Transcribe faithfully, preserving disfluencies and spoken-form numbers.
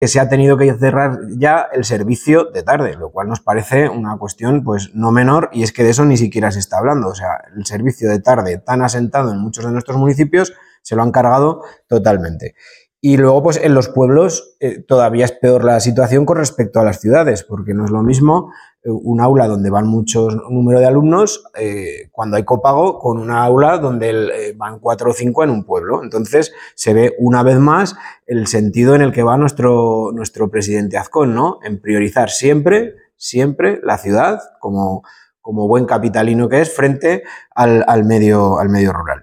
que se ha tenido que cerrar ya el servicio de tarde, lo cual nos parece una cuestión pues no menor, y es que de eso ni siquiera se está hablando. O sea, el servicio de tarde tan asentado en muchos de nuestros municipios se lo han cargado totalmente. Y luego, pues en los pueblos eh, todavía es peor la situación con respecto a las ciudades, porque no es lo mismo un aula donde van muchos número de alumnos eh, cuando hay copago con una aula donde el, eh, van cuatro o cinco en un pueblo. Entonces se ve una vez más el sentido en el que va nuestro, nuestro presidente Azcón, ¿no? En priorizar siempre, siempre la ciudad como, como buen capitalino que es frente al, al, medio, al medio rural.